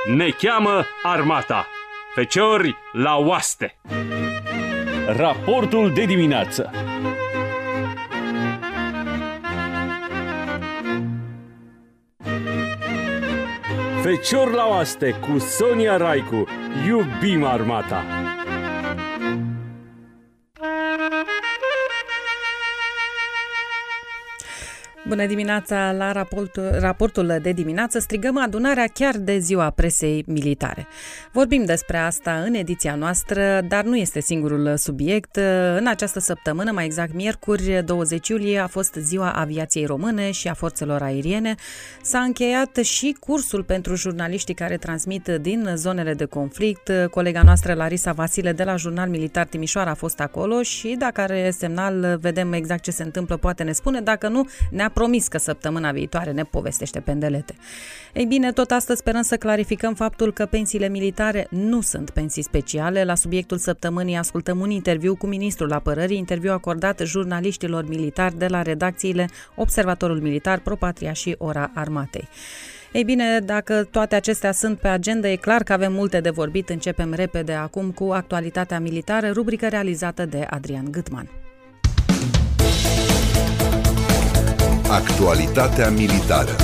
Ne cheamă armata. Feciori la oaste. Raportul de dimineață. Fecior la oaste cu Sonia Raicu. Iubim armata. Bună dimineața! La raportul de dimineață strigăm adunarea chiar de ziua presei militare. Vorbim despre asta în ediția noastră, dar nu este singurul subiect. În această săptămână, mai exact miercuri, 20 iulie, a fost ziua aviației române și a forțelor aeriene. S-a încheiat și cursul pentru jurnaliștii care transmit din zonele de conflict. Colega noastră, Larisa Vasile, de la Jurnal Militar Timișoara, a fost acolo și dacă are semnal, vedem exact ce se întâmplă, poate ne spune. Dacă nu, ne-a promis că săptămâna viitoare ne povestește pendelete. Ei bine, tot astăzi sperăm să clarificăm faptul că pensiile militare nu sunt pensii speciale. La subiectul săptămânii ascultăm un interviu cu ministrul apărării, interviu acordat jurnaliștilor militari de la redacțiile Observatorul Militar, Pro-Patria și Ora Armatei. Ei bine, dacă toate acestea sunt pe agenda, e clar că avem multe de vorbit. Începem repede acum cu actualitatea militară, rubrică realizată de Adrian Gâtman. Actualitatea militară.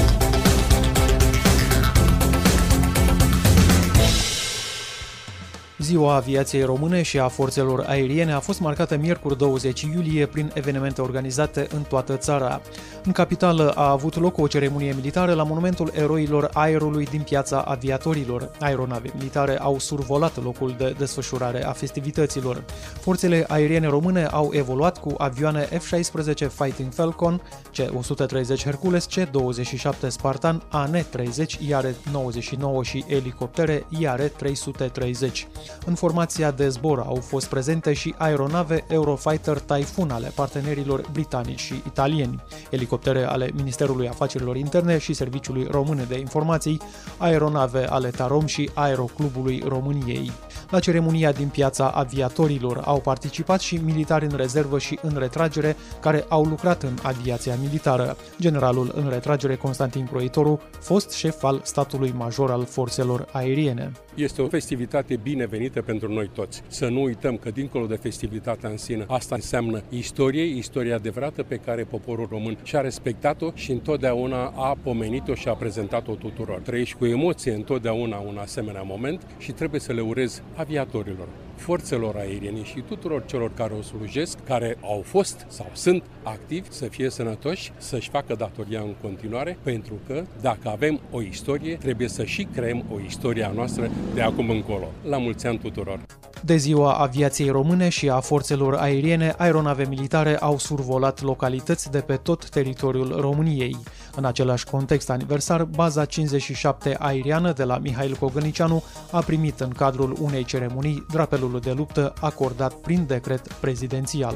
Ziua aviației române și a forțelor aeriene a fost marcată miercuri 20 iulie prin evenimente organizate în toată țara. În capitală a avut loc o ceremonie militară la Monumentul Eroilor Aerului din Piața Aviatorilor. Aeronave militare au survolat locul de desfășurare a festivităților. Forțele aeriene române au evoluat cu avioane F-16 Fighting Falcon, C-130 Hercules, C-27 Spartan, AN-30, IAR-99 și elicoptere IAR-330. În formația de zbor au fost prezente și aeronave Eurofighter Typhoon ale partenerilor britanici și italieni, elicoptere ale Ministerului Afacerilor Interne și Serviciului Române de Informații, aeronave ale Tarom și Aeroclubului României. La ceremonia din Piața Aviatorilor au participat și militari în rezervă și în retragere care au lucrat în aviația militară. Generalul în retragere Constantin Croitoru, fost șef al statului major al forțelor aeriene. Este o festivitate binevenită pentru noi toți. Să nu uităm că dincolo de festivitatea în sine, asta înseamnă istoria adevărată pe care poporul român și-a respectat-o și întotdeauna a pomenit-o și a prezentat-o tuturor. Trăiești cu emoție întotdeauna un asemenea moment și trebuie să le urez aviatorilor, forțelor aeriene și tuturor celor care o slujesc, care au fost sau sunt activi, să fie sănătoși, să-și facă datoria în continuare, pentru că dacă avem o istorie, trebuie să și creăm o istorie a noastră de acum încolo. La mulți ani tuturor! De ziua aviației române și a forțelor aeriene, aeronave militare au survolat localități de pe tot teritoriul României. În același context aniversar, baza 57 aeriană de la Mihail Cogălnicianu a primit în cadrul unei ceremonii drapelul de luptă acordat prin decret prezidențial.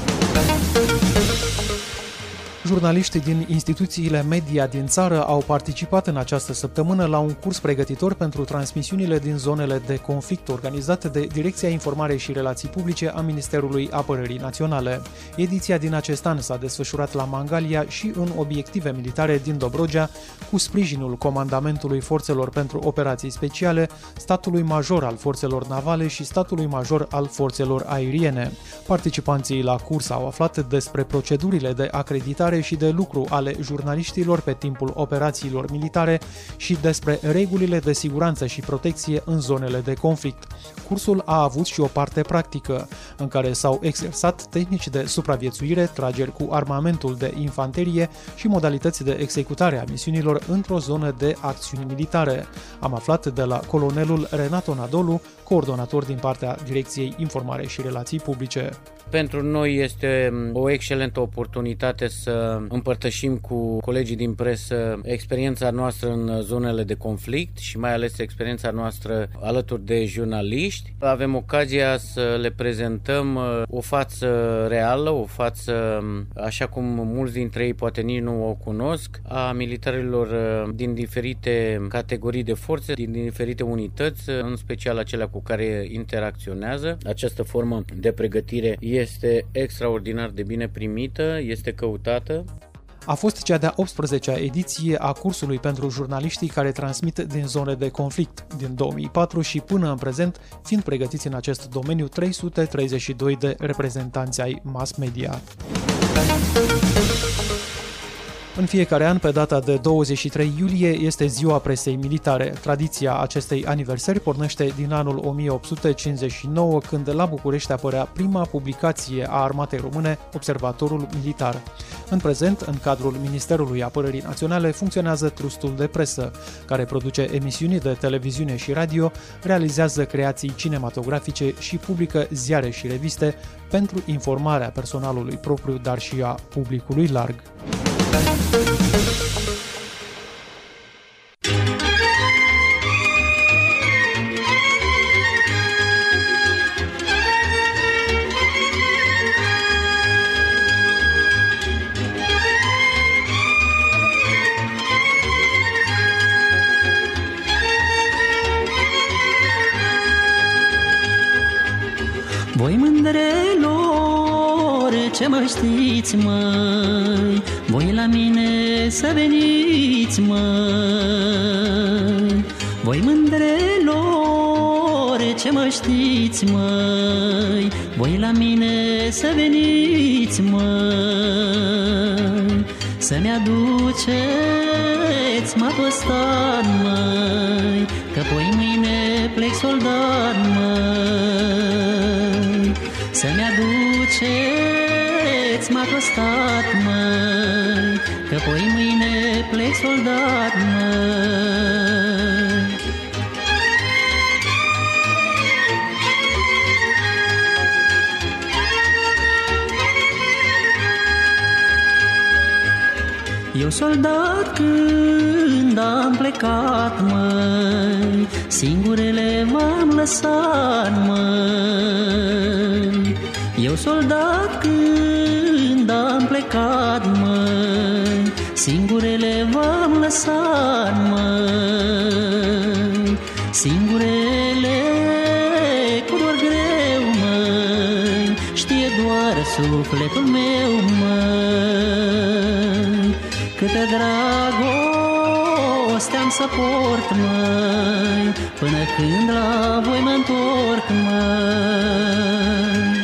Jurnaliștii din instituțiile media din țară au participat în această săptămână la un curs pregătitor pentru transmisiunile din zonele de conflict organizate de Direcția Informare și Relații Publice a Ministerului Apărării Naționale. Ediția din acest an s-a desfășurat la Mangalia și în obiective militare din Dobrogea, cu sprijinul Comandamentului Forțelor pentru Operații Speciale, Statului Major al Forțelor Navale și Statului Major al Forțelor Aeriene. Participanții la curs au aflat despre procedurile de acreditare și de lucru ale jurnaliștilor pe timpul operațiilor militare și despre regulile de siguranță și protecție în zonele de conflict. Cursul a avut și o parte practică, în care s-au exersat tehnici de supraviețuire, trageri cu armamentul de infanterie și modalități de executare a misiunilor într-o zonă de acțiuni militare. Am aflat de la colonelul Renato Nadolu, coordonator din partea Direcției Informare și Relații Publice. Pentru noi este o excelentă oportunitate să împărtășim cu colegii din presă experiența noastră în zonele de conflict și mai ales experiența noastră alături de jurnaliști. Avem ocazia să le prezentăm o față reală, o față, așa cum mulți dintre ei poate nici nu o cunosc, a militarilor din diferite categorii de forțe, din diferite unități, în special acelea cu care interacționează. Această formă de pregătire este extraordinar de bine primită, este căutată. A fost cea de-a 18-a ediție a cursului pentru jurnaliștii care transmit din zone de conflict din 2004 și până în prezent, fiind pregătiți în acest domeniu 332 de reprezentanți ai mass media. În fiecare an, pe data de 23 iulie, este Ziua Presei Militare. Tradiția acestei aniversări pornește din anul 1859, când la București apărea prima publicație a Armatei Române, Observatorul Militar. În prezent, în cadrul Ministerului Apărării Naționale, funcționează Trustul de Presă, care produce emisiuni de televiziune și radio, realizează creații cinematografice și publică ziare și reviste pentru informarea personalului propriu, dar și a publicului larg. Voi mândrelor ce mă știți, măi, voi la mine să veniți, măi. Voi mândrelor ce mă știți, măi, voi la mine să veniți, măi. Să-mi aduceți mapostan, măi, că poi mâine plec soldat, măi. Să-mi aduceți mapostan, măi, că poi mâine plec soldat, măi. Eu soldat când am plecat, măi, singurele m-am lăsat, măi. Eu soldat când am plecat, măi, singurele m-am lăsat, măi. Singurele cu dor greu, măi, știe doar sufletul meu, măi. Câtă dragoste am să port, măi, până când la voi mă întorc, măi.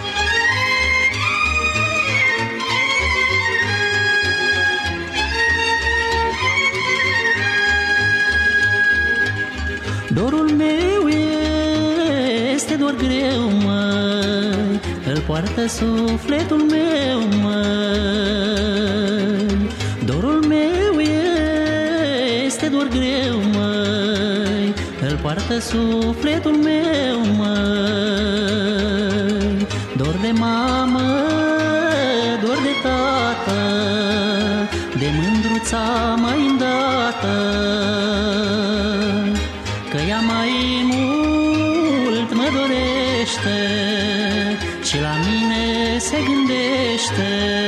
Dorul meu este dor greu, măi, îl poartă sufletul meu, măi. Dorul meu este dor greu, măi, îl poartă sufletul meu, măi. Dor de mamă, dor de tată, de mândruța mai îndată, că ea mai mult mă dorește și la mine se gândește.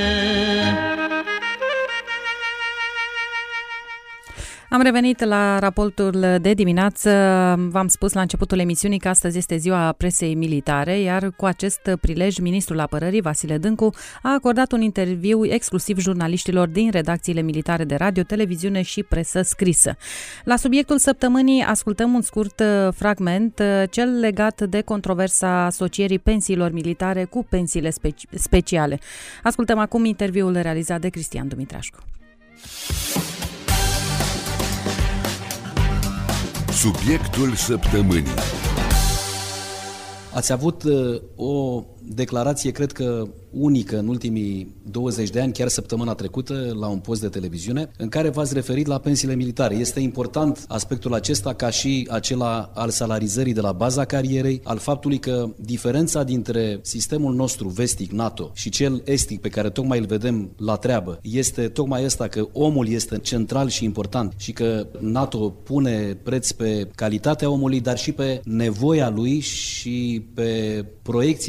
Am revenit la raportul de dimineață. V-am spus la începutul emisiunii că astăzi este Ziua Presei Militare, iar cu acest prilej, ministrul apărării, Vasile Dâncu, a acordat un interviu exclusiv jurnaliștilor din redacțiile militare de radio, televiziune și presă scrisă. La subiectul săptămânii ascultăm un scurt fragment, cel legat de controversa asocierii pensiilor militare cu pensiile speciale. Ascultăm acum interviul realizat de Cristian Dumitrașcu. Subiectul săptămânii. Ați avut o declarație, cred că unică în ultimii 20 de ani, chiar săptămâna trecută, la un post de televiziune, în care v-ați referit la pensiile militare. Este important aspectul acesta ca și acela al salarizării de la baza carierei, al faptului că diferența dintre sistemul nostru vestic, NATO, și cel estic pe care tocmai îl vedem la treabă, este tocmai asta, că omul este central și important și că NATO pune preț pe calitatea omului, dar și pe nevoia lui și pe proiecția și perspectiva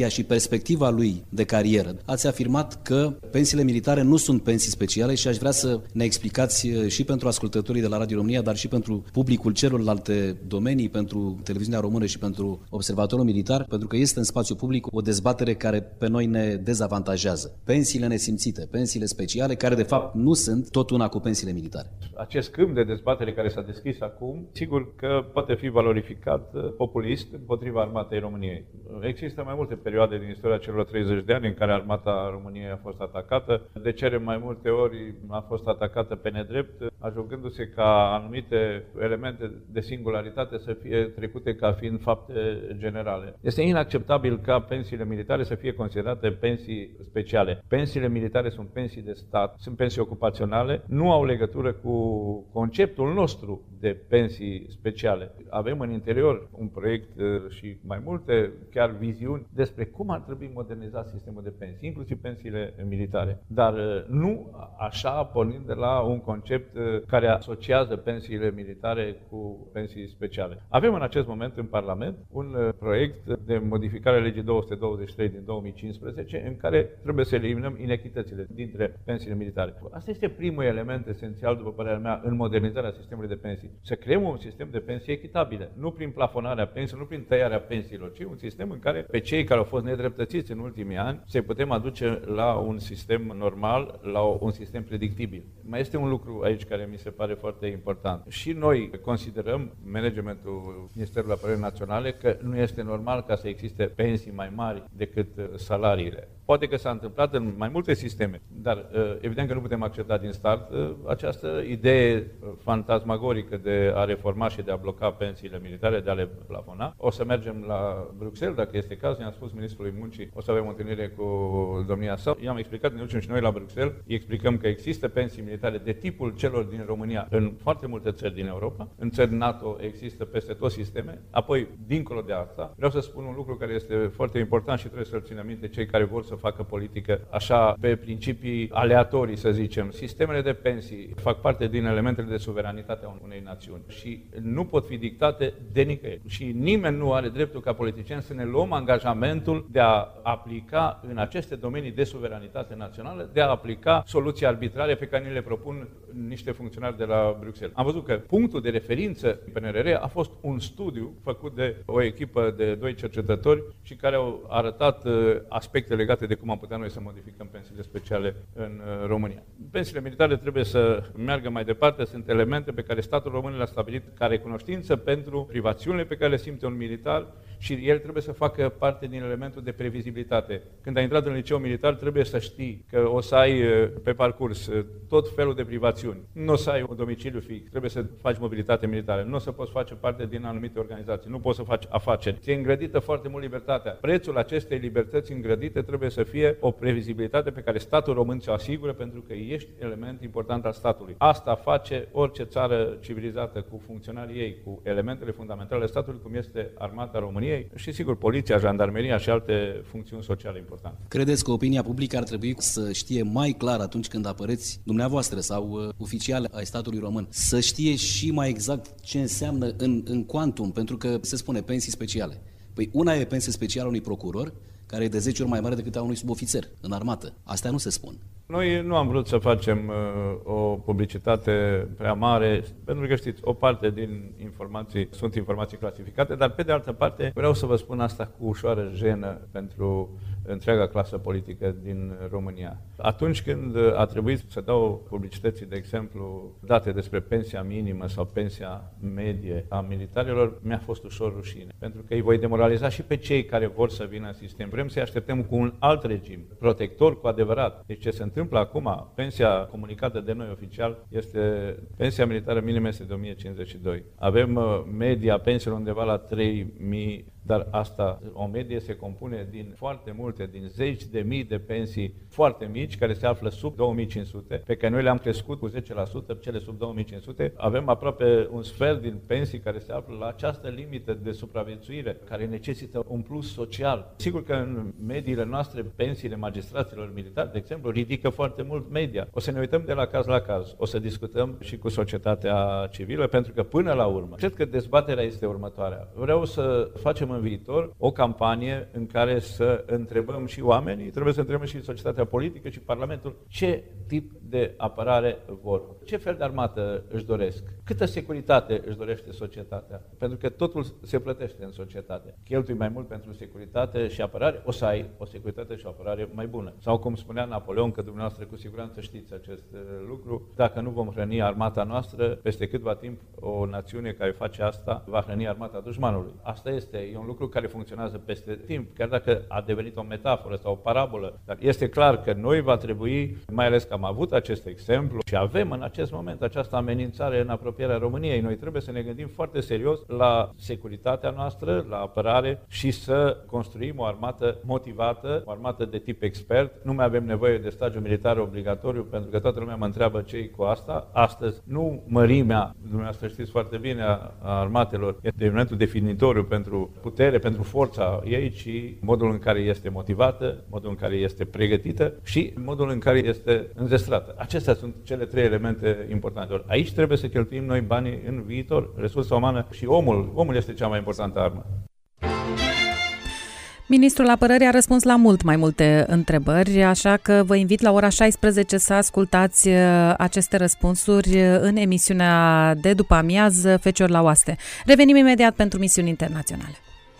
perspectiva lui de carieră. Ați afirmat că pensiile militare nu sunt pensii speciale și aș vrea să ne explicați și pentru ascultătorii de la Radio România, dar și pentru publicul celorlalte domenii, pentru televiziunea română și pentru observatorul militar, pentru că este în spațiu public o dezbatere care pe noi ne dezavantajează. Pensiile nesimțite, pensiile speciale, care de fapt nu sunt tot una cu pensiile militare. Acest câmp de dezbatere care s-a deschis acum, sigur că poate fi valorificat populist împotriva Armatei României. Există mai multe perioade din istoria celor 30 de ani în care Armata României a fost atacată. De cele mai multe ori a fost atacată pe nedrept, ajungându-se ca anumite elemente de singularitate să fie trecute ca fiind fapte generale. Este inacceptabil ca pensiile militare să fie considerate pensii speciale. Pensiile militare sunt pensii de stat, sunt pensii ocupaționale, nu au legătură cu conceptul nostru de pensii speciale. Avem în interior un proiect și mai multe chiar viziuni despre cum ar trebui modernizat sistemul de pensii, inclusiv pensiile militare. Dar nu așa pornind de la un concept care asociază pensiile militare cu pensii speciale. Avem în acest moment în Parlament un proiect de modificare a legii 223 din 2015 în care trebuie să eliminăm inechitățile dintre pensiile militare. Asta este primul element esențial, după părerea mea, în modernizarea sistemului de pensii. Să creăm un sistem de pensii echitabile, nu prin plafonarea pensiilor, nu prin tăiarea pensiilor, ci un sistem în care pe cei care au fost nedreptățiți în ultimii ani să-i putem aduce la un sistem normal, la un sistem predictibil. Mai este un lucru aici care mi se pare foarte important. Și noi considerăm, managementul Ministerului Apărării Naționale, că nu este normal ca să existe pensii mai mari decât salariile. Poate că s-a întâmplat în mai multe sisteme, dar evident că nu putem accepta din start această idee fantasmagorică de a reforma și de a bloca pensiile militare, de a le plafona. O să mergem la Bruxelles, dacă este caz, ne-a spus Ministrului Muncii, o să avem o întâlnire cu domnia sa. I-am explicat, ne ducem și noi la Bruxelles, îi explicăm că există pensii militare de tipul celor din România în foarte multe țări din Europa, în țări NATO există peste tot sisteme. Apoi, dincolo de asta, vreau să spun un lucru care este foarte important și trebuie să-l țină minte cei care vor să facă politică așa pe principii aleatorii, să zicem. Sistemele de pensii fac parte din elementele de suveranitate a unei națiuni și nu pot fi dictate de nicăieri. Și nimeni nu are dreptul ca politicieni să ne luăm angajamentul de a aplica în aceste domenii de suveranitate națională, de a aplica soluții arbitrare pe care ni le propun niște funcționari de la Bruxelles. Am văzut că punctul de referință PNRR a fost un studiu făcut de o echipă de 2 cercetători și care au arătat aspecte legate de cum am putea noi să modificăm pensiile speciale în România. Pensiile militare trebuie să meargă mai departe, sunt elemente pe care statul român le-a stabilit ca recunoștință pentru privațiunile pe care le simte un militar și el trebuie să facă parte din elementul de previzibilitate. Când ai intrat în liceu militar, trebuie să știi că o să ai pe parcurs tot felul de privațiuni. Nu o să ai un domiciliu fix, trebuie să faci mobilitate militară, nu o să poți face parte din anumite organizații, nu poți să faci afaceri. Ți-e îngrădită foarte mult libertatea. Prețul acestei libertăți îngrădite trebuie să fie o previzibilitate pe care statul român ți-o asigură pentru că ești element important al statului. Asta face orice țară civilizată cu funcționarii ei, cu elementele fundamentale ale statului, cum este Armata României și, sigur, poliția, jandarmeria și alte funcțiuni sociale importante. Credeți că opinia publică ar trebui să știe mai clar atunci când apăreți dumneavoastră sau oficiali ai statului român, să știe și mai exact ce înseamnă în quantum, pentru că se spune pensii speciale. Păi una e pensie specială unui procuror, care e de 10 ori mai mare decât a unui subofițer în armată. Astea nu se spun. Noi nu am vrut să facem o publicitate prea mare, pentru că știți, o parte din informații sunt informații clasificate, dar pe de altă parte vreau să vă spun asta cu ușoară jenă pentru întreaga clasă politică din România. Atunci când a trebuit să dau publicității, de exemplu, date despre pensia minimă sau pensia medie a militarilor, mi-a fost ușor rușine, pentru că îi voi demoraliza și pe cei care vor să vină în sistem. Vrem să-i așteptăm cu un alt regim, protector cu adevărat. Deci ce se întâmplă acum, pensia comunicată de noi oficial, este pensia militară minimă este de 1052. Avem media pensiilor undeva la 3000, dar asta, o medie se compune din foarte multe, din zeci de mii de pensii foarte mici, care se află sub 2500, pe care noi le-am crescut cu 10%, cele sub 2500. Avem aproape un sfert din pensii care se află la această limită de supraviețuire, care necesită un plus social. Sigur că în mediile noastre, pensiile magistraților militari, de exemplu, ridică foarte mult media. O să ne uităm de la caz, o să discutăm și cu societatea civilă, pentru că până la urmă, cred că dezbaterea este următoarea. Vreau să facem în viitor o campanie în care să întrebăm și oamenii, trebuie să întrebăm și societatea politică și Parlamentul ce tip de apărare vor. Ce fel de armată își doresc? Câtă securitate își dorește societatea? Pentru că totul se plătește în societate. Cheltui mai mult pentru securitate și apărare, o să ai o securitate și o apărare mai bună. Sau cum spunea Napoleon, că dumneavoastră cu siguranță știți acest lucru, dacă nu vom hrăni armata noastră, peste câtva timp o națiune care face asta va hrăni armata dușmanului. Asta e un lucru care funcționează peste timp, chiar dacă a devenit o metaforă sau o parabolă. Dar este clar că noi va trebui, mai ales că am avut acest exemplu și avem în acest moment această amenințare în apropierea României, noi trebuie să ne gândim foarte serios la securitatea noastră, la apărare și să construim o armată motivată, o armată de tip expert. Nu mai avem nevoie de stagiu militar obligatoriu, pentru că toată lumea mă întreabă ce-i cu asta. Astăzi, nu mărimea, dumneavoastră știți foarte bine, a armatelor este elementul definitoriu pentru putere, pentru forța ei, ci modul în care este motivată, modul în care este pregătită și modul în care este înzestrată. Acestea sunt cele trei elemente importante. Aici trebuie să cheltuim noi banii în viitor, resursa umană și omul. Omul este cea mai importantă armă. Ministrul Apărării a răspuns la mult mai multe întrebări, așa că vă invit la ora 16 să ascultați aceste răspunsuri în emisiunea de după amiază Fecior la oaste. Revenim imediat pentru misiuni internaționale.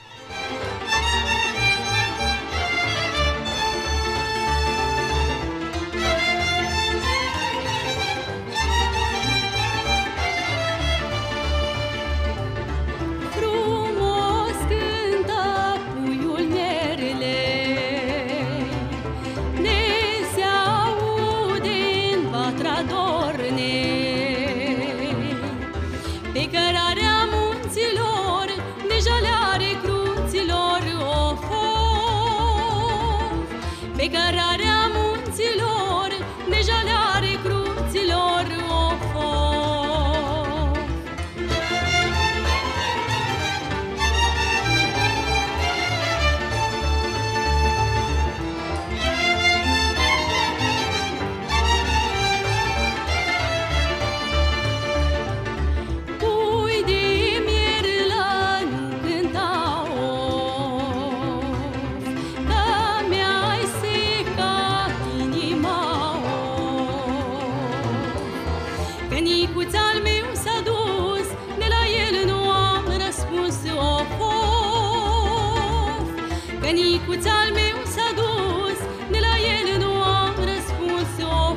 Pe cărarea munților, deja le-are cruților o foc. Pui de mierlă nu cântau, că mi-ai secat inima. Că nicuț-al meu s-a dus, de la el nu am răspuns of. Că nicuț-al meu s-a dus, de la el nu am răspuns of.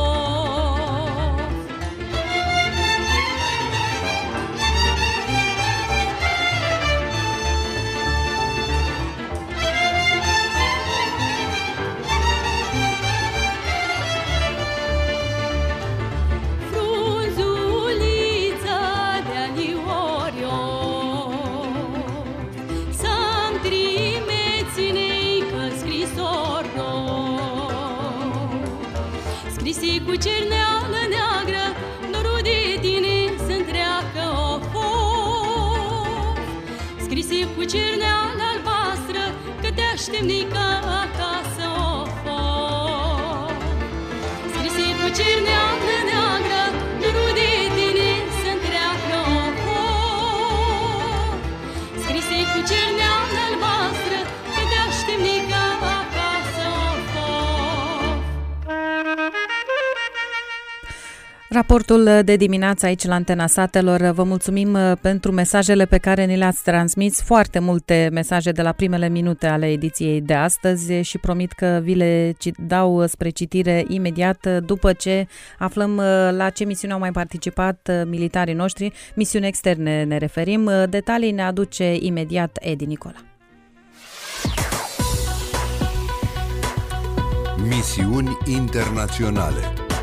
Frunzuliță de-a Liorio, să-mi trimeți-neică scrisorul. Scrise cu cerneală neagră, dorul de tine să-mi treacă o foc. Scrise cu cerneală albastră, că te aștept nică acasă o foc. Scrise cu cerneală neagră, dorul de tine să-mi treacă o foc. Scrise cu cerneală albastră, că te aștept nică acasă o foc. Raportul de dimineață aici la Antena Satelor. Vă mulțumim pentru mesajele pe care ni le-ați transmis. Foarte multe mesaje de la primele minute ale ediției de astăzi și promit că vi le dau spre citire imediat după ce aflăm la ce misiuni au mai participat militarii noștri. Misiuni externe ne referim. Detalii ne aduce imediat Edi Nicola. Misiuni internaționale.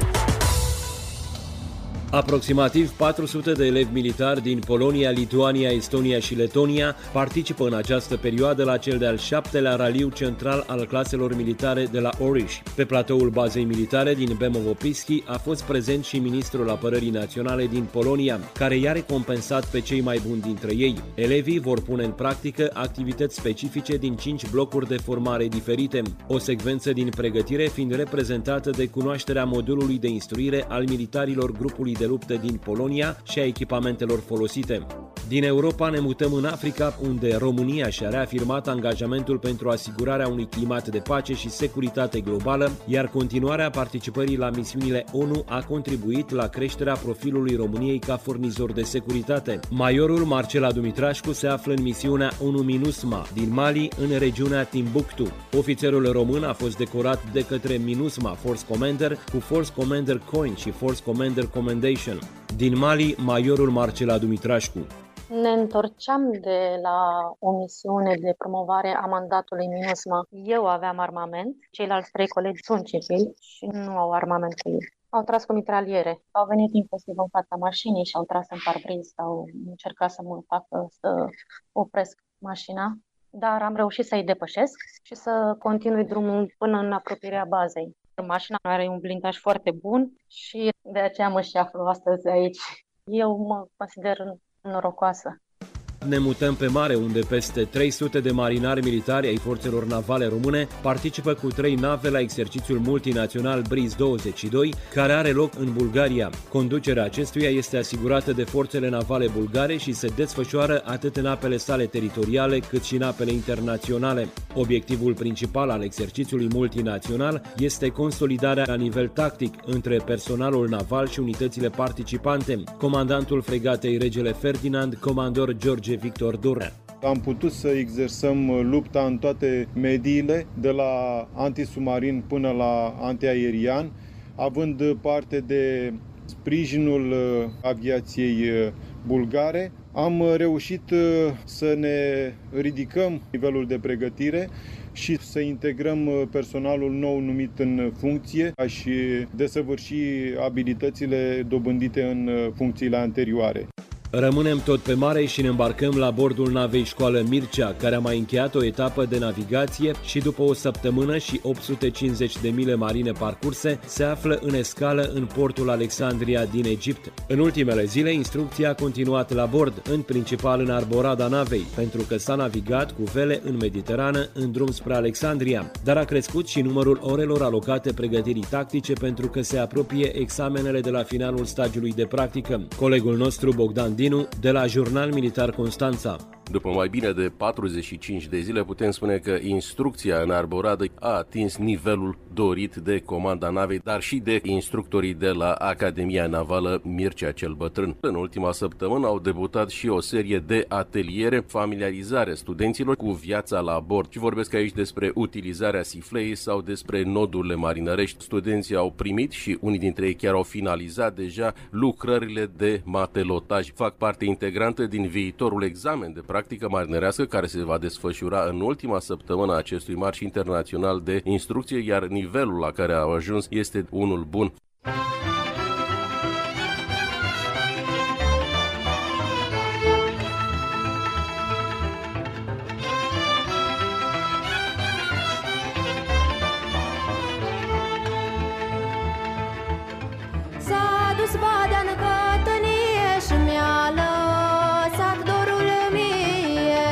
Aproximativ 400 de elevi militari din Polonia, Lituania, Estonia și Letonia participă în această perioadă la cel de-al 7-lea raliu central al claselor militare de la Oriș. Pe platoul bazei militare din Bemowo-Pischi a fost prezent și ministrul apărării naționale din Polonia, care i-a recompensat pe cei mai buni dintre ei. Elevii vor pune în practică activități specifice din 5 blocuri de formare diferite, o secvență din pregătire fiind reprezentată de cunoașterea modulului de instruire al militarilor grupului de luptă din Polonia și a echipamentelor folosite. Din Europa ne mutăm în Africa, unde România și-a reafirmat angajamentul pentru asigurarea unui climat de pace și securitate globală, iar continuarea participării la misiunile ONU a contribuit la creșterea profilului României ca furnizor de securitate. Majorul Marcela Dumitrașcu se află în misiunea ONU MINUSMA din Mali, în regiunea Timbuktu. Ofițerul român a fost decorat de către MINUSMA Force Commander cu Force Commander Coin și Force Commander Commendation. Din Mali, majorul Marcela Dumitrașcu. Ne întorceam de la o misiune de promovare a mandatului MINUSMA. Eu aveam armament, ceilalți 3 colegi sunt civili și nu au armament cu ei. Au tras cu mitraliere, au venit impulsiv în fața mașinii și au tras în parbriz, au încercat să mă facă să opresc mașina, dar am reușit să-i depășesc și să continui drumul până în apropierea bazei. Mașina are un blindaj foarte bun și de aceea mă și aflu astăzi aici. Eu mă consider norocoasă. Ne mutăm pe mare, unde peste 300 de marinari militari ai forțelor navale române participă cu 3 nave la exercițiul multinațional Breeze 22, care are loc în Bulgaria. Conducerea acestuia este asigurată de forțele navale bulgare și se desfășoară atât în apele sale teritoriale, cât și în apele internaționale. Obiectivul principal al exercițiului multinațional este consolidarea la nivel tactic între personalul naval și unitățile participante. Comandantul fregatei Regele Ferdinand, comandor George Victor Dornea. Am putut să exersăm lupta în toate mediile, de la antisubmarin până la antiaerian, având parte de sprijinul aviației bulgare. Am reușit să ne ridicăm nivelul de pregătire și să integrăm personalul nou numit în funcție și desăvârși abilitățile dobândite în funcțiile anterioare. Rămânem tot pe mare și ne îmbarcăm la bordul navei Școală Mircea, care a mai încheiat o etapă de navigație și după o săptămână și 850 de mile marine parcurse, se află în escală în portul Alexandria din Egipt. În ultimele zile, instrucția a continuat la bord, în principal în arborada navei, pentru că s-a navigat cu vele în Mediterană în drum spre Alexandria, dar a crescut și numărul orelor alocate pregătirii tactice pentru că se apropie examenele de la finalul stagiului de practică. Colegul nostru Bogdan Dinu, de la Jurnal Militar Constanța. După mai bine de 45 de zile, putem spune că instrucția în arboradă a atins nivelul dorit de comanda navei, dar și de instructorii de la Academia Navală Mircea cel Bătrân. În ultima săptămână au debutat și o serie de ateliere, familiarizare studenților cu viața la bord. Și vorbesc aici despre utilizarea sifleii sau despre nodurile marinărești. Studenții au primit și unii dintre ei chiar au finalizat deja lucrările de matelotaj. Fac parte integrantă din viitorul examen de practică marinărească care se va desfășura în ultima săptămână a acestui marș internațional de instrucție, iar nivelul la care au ajuns este unul bun. S-a dus badea în cătănie și mi-a lăsat dorul mie.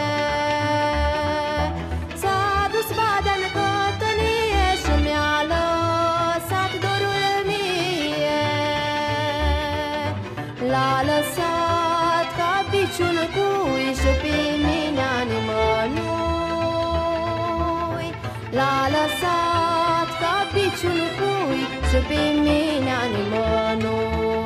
S-a dus badea în cătănie și mi-a lăsat dorul mie. L-a lăsat ca piciun cui și pe mine nimănui. L-a lăsat ca piciun cui și pe mine nimănui.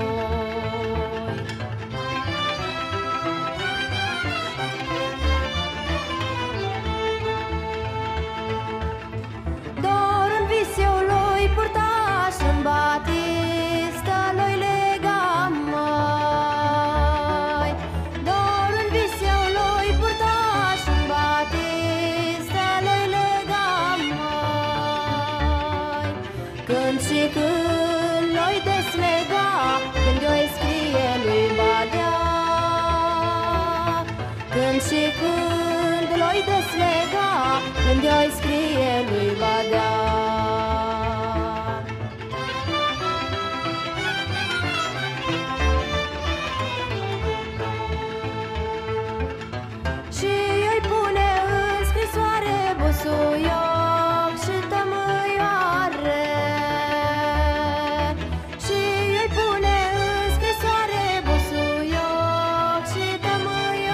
Dorul vis eu lui purtaș în batistă lui legam mai. Dorul vis eu lui purtaș în batistă lui legam mai. Când și când l-oi deslega, când i-oi scrie lui Badea. Când și când l-oi deslega, când i-oi scrie lui Badea. Și i-oi pune în scrisoare busuioc și tămâioare. Și i-oi pune în scrisoare busuioc și tămâioare.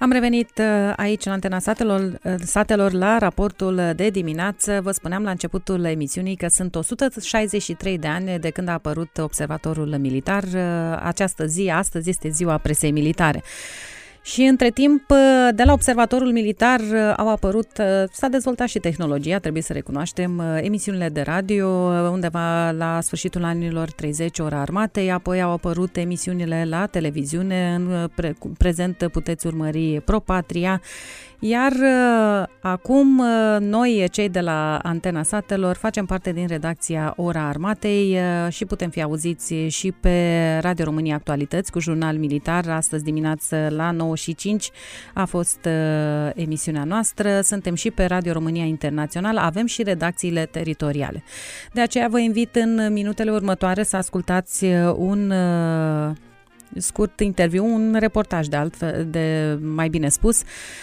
Am revenit aici la Antena Satelor la raportul de dimineață. Vă spuneam la începutul emisiunii că sunt 163 de ani de când a apărut Observatorul Militar. Această zi, astăzi, este ziua presei militare. Și între timp, de la Observatorul Militar au apărut, s-a dezvoltat și tehnologia, trebuie să recunoaștem, emisiunile de radio, undeva la sfârșitul anilor 30, Ora Armatei, apoi au apărut emisiunile la televiziune, în prezent puteți urmări Pro Patria, iar acum noi, cei de la Antena Satelor, facem parte din redacția Ora Armatei și putem fi auziți și pe Radio România Actualități cu jurnal militar. Astăzi dimineață la 9:05 a fost emisiunea noastră. Suntem și pe Radio România Internațional, avem și redacțiile teritoriale. De aceea vă invit în minutele următoare să ascultați un scurt interviu, un reportaj de mai bine spus.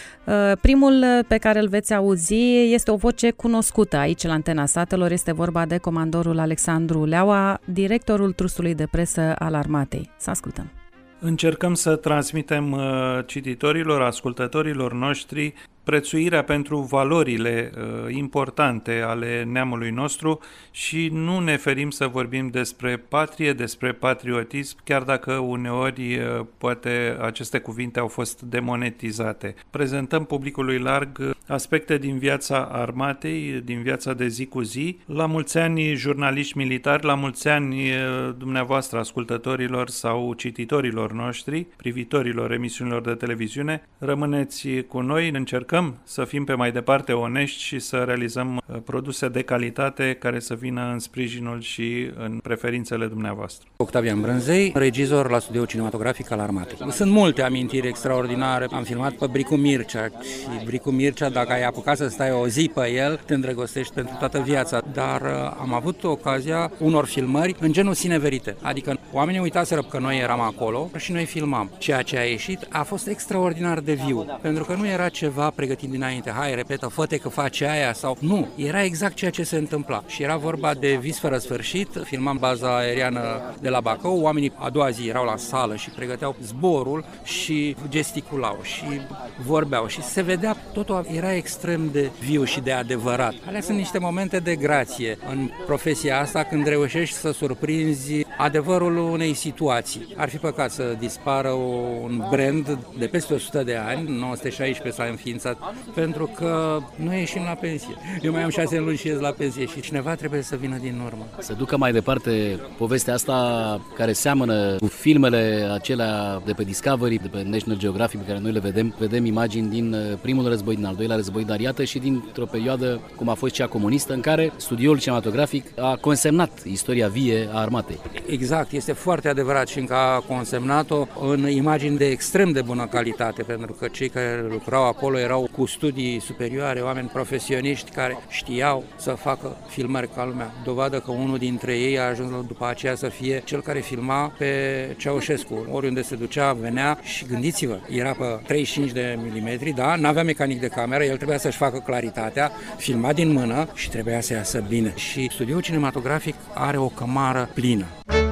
Primul pe care îl veți auzi este o voce cunoscută aici la Antena Satelor. Este vorba de comandorul Alexandru Leaua, directorul trustului de presă al Armatei. Să ascultăm. Încercăm să transmitem cititorilor, ascultătorilor noștri prețuirea pentru valorile importante ale neamului nostru și nu ne ferim să vorbim despre patrie, despre patriotism, chiar dacă uneori poate aceste cuvinte au fost demonetizate. Prezentăm publicului larg aspecte din viața armatei, din viața de zi cu zi. La mulți ani, jurnaliști militari, la mulți ani dumneavoastră, ascultătorilor sau cititorilor noștri, privitorilor emisiunilor de televiziune. Rămâneți cu noi, încercăm să fim pe mai departe onești și să realizăm produse de calitate care să vină în sprijinul și în preferințele dumneavoastră. Octavian Brânzei, regizor la studioul cinematografic al Armatei. Sunt multe amintiri extraordinare. Am filmat pe Bricu Mircea și Bricu Mircea, dacă ai apucat să stai o zi pe el, te îndrăgostești pentru toată viața. Dar am avut ocazia unor filmări în genul sine verite. Adică oamenii uitaseră că noi eram acolo și noi filmam. Ceea ce a ieșit a fost extraordinar de viu, pentru că nu era ceva pregătit dinainte. Hai, repetă, fă-te că face aia sau... Nu, era exact ceea ce se întâmpla. Și era vorba de vis fără sfârșit. Filmam baza aeriană de la Bacău. Oamenii a doua zi erau la sală și pregăteau zborul și gesticulau și vorbeau și se vedea, totul era extrem de viu și de adevărat. Alea sunt niște momente de grație în profesia asta, când reușești să surprinzi adevărul unei situații. Ar fi păcat să dispară un brand de peste 100 de ani, 1916 s-a înființat, pentru că noi ieșim la pensie. Eu mai am 6 luni și ies la pensie și cineva trebuie să vină din urmă. Să ducă mai departe povestea asta care seamănă cu filmele acelea de pe Discovery, de pe National Geographic, pe care noi le vedem. Vedem imagini din primul război, din al doilea război, dar iată și dintr-o perioadă cum a fost cea comunistă, în care studioul cinematografic a consemnat istoria vie a armatei. Exact, este foarte adevărat și încă a consemnat-o în imagini de extrem de bună calitate, pentru că cei care lucrau acolo erau cu studii superioare, oameni profesioniști care știau să facă filmări ca lumea. Dovadă că unul dintre ei a ajuns după aceea să fie cel care filma pe Ceaușescu. Oriunde se ducea, venea și gândiți-vă, era pe 35 de milimetri, da, n-avea mecanic de cameră, el trebuia să-și facă claritatea, filma din mână și trebuia să iasă bine. Și studioul cinematografic are o cămară plină.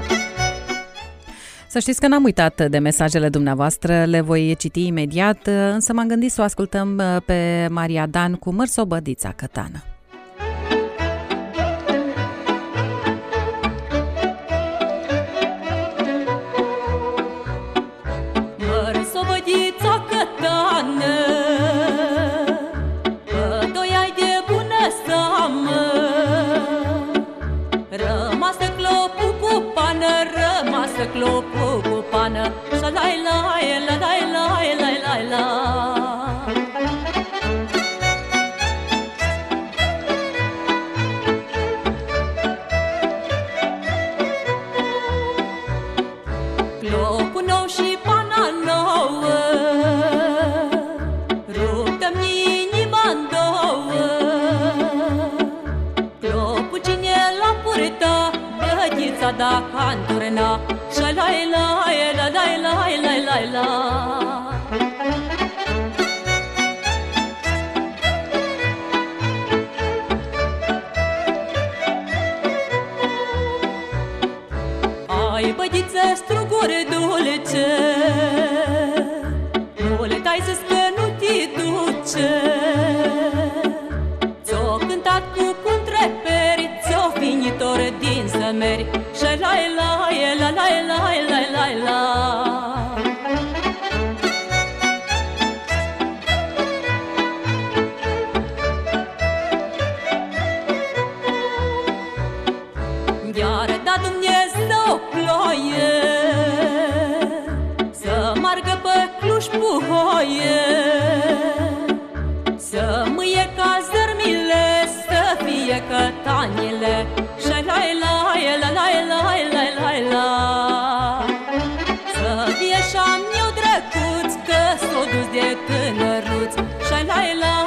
Să știți că n-am uitat de mesajele dumneavoastră, le voi citi imediat, însă m-am gândit să o ascultăm pe Maria Dan cu Mărsobădița Cătană. Mărsobădița Cătană, doi ai de bună seamă, rămasă clopul cu pană, rămasă clopul cu pană, șa-lai-lai, la-lai-lai, lai-lai-la. Clopul nou și pana nouă, ruptă-mi inima-n două. Clopul cine l-a purta, bădița dacă anturna, șa-lai-lai, la-lai-lai, lai-lai-la. Ai, bădiță, struguri dulce, nu le dai să scări ți-o cântat cu întreperi, ți-o finitor din zămeri. Și la la la la. I-a dat Dumnezeu ploaie să margă pe Cluj puhoaie, să mâie ca zărmile, să fie cătanile. Și la să fie și-am eu drăguț, că s-o dus de tânăruț. Și la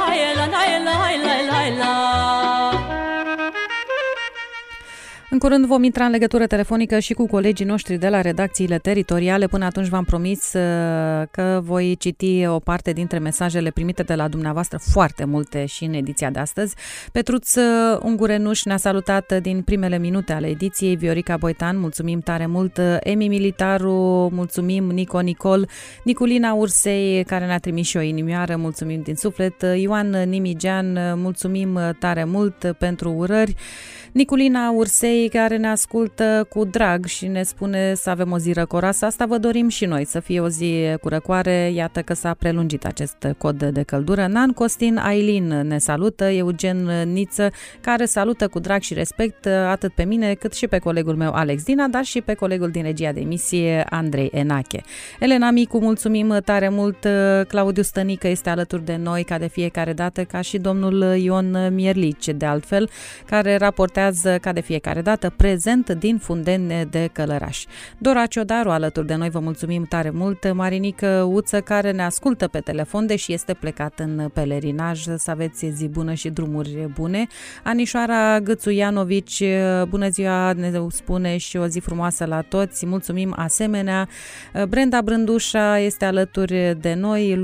În curând vom intra în legătură telefonică și cu colegii noștri de la redacțiile teritoriale. Până atunci v-am promis că voi citi o parte dintre mesajele primite de la dumneavoastră, foarte multe și în ediția de astăzi. Petruț Ungurenuș ne-a salutat din primele minute ale ediției. Viorica Boitan, mulțumim tare mult. Emi Militaru, mulțumim. Nico Nicol, Niculina Ursei, care ne-a trimis și o inimioară, mulțumim din suflet. Ioan Nimigean, mulțumim tare mult pentru urări. Niculina Ursei, care ne ascultă cu drag și ne spune să avem o zi răcoroasă. Asta vă dorim și noi, să fie o zi cu răcoare. Iată că s-a prelungit acest cod de căldură. Nan Costin Ailin ne salută, Eugen Niță, care salută cu drag și respect atât pe mine cât și pe colegul meu Alex Dina, dar și pe colegul din regia de emisie Andrei Enache. Elena Micu, mulțumim tare mult. Claudiu Stănică este alături de noi ca de fiecare dată, ca și domnul Ion Mierlici, de altfel, care raportează ca de fiecare dată prezent din Fundeni de Călăraș. Dora Ciodaru alături de noi, vă mulțumim tare mult. Marinică Uță, care ne ascultă pe telefon, deși este plecat în pelerinaj. Să aveți zi bună și drumuri bune. Anișoara Gâțuianovici, bună ziua, ne spune, și o zi frumoasă la toți. Mulțumim asemenea. Brenda Brândușa este alături de noi.